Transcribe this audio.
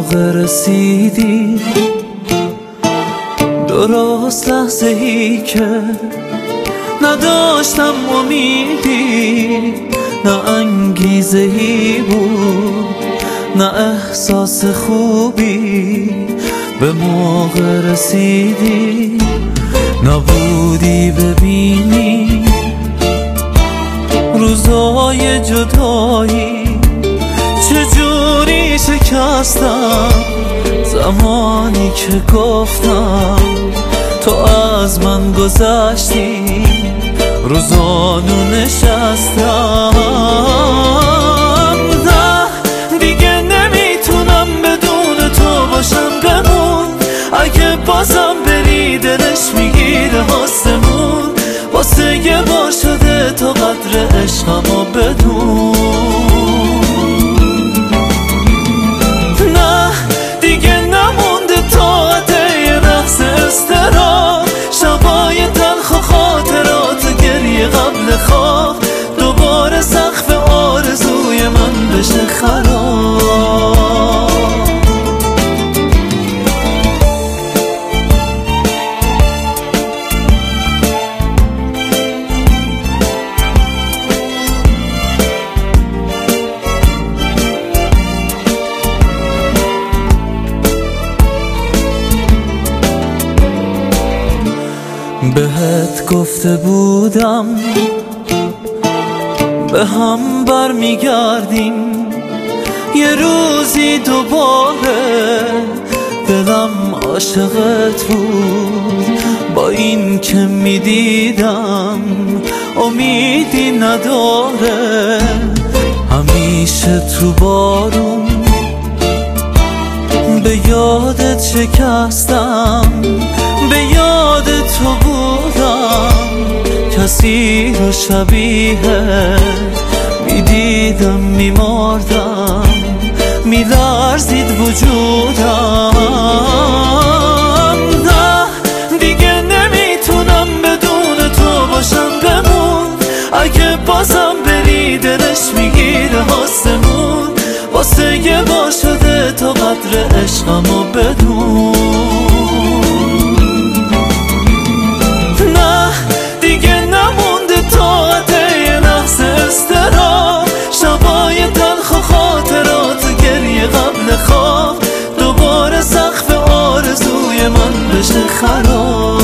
موقع رسیدی، درست لحظه ای که نداشتم امیدی، نه انگیزه ای بود نه احساس خوبی. به موقع رسیدی، نبودی ببینی روزای جدایی چجوری شکستم. زمانی که گفتم تو از من گذشتی، روزانو نشستم. نه دیگه نمیتونم بدون تو باشم، بمون. اگه بازم بری دلش میگیره آسمون. واسه یه بار شده تو قدر عشقمو بدون. نه دیگه نمونده طاقت یه لحظه اضطراب، شبای تلخ و خاطرات گریه قبل خواب، دوباره سقف آرزوی من بشه خراب. بهت گفته بودم به هم برمیگردیم یه روزی دوباره. دلم عاشقت بود با این که میدیدم امیدی نداره. همیشه تو بارون به یادت شکستم، به یاد تو بودم. کسی رو شبیه میدیدم میمردم، میلرزید وجودم. نه دیگه نمیتونم بدون تو باشم، بمون. اگه بازم بری دلش میگیره آسمون. واسه یه بار شده تو قدر عشقمو بدون. نه دیگه نمونده طاقت یه لحظه اضطراب، شبای تلخ و خاطرات گریه قبل خواب، دوباره سقف آرزوی من بشه خراب.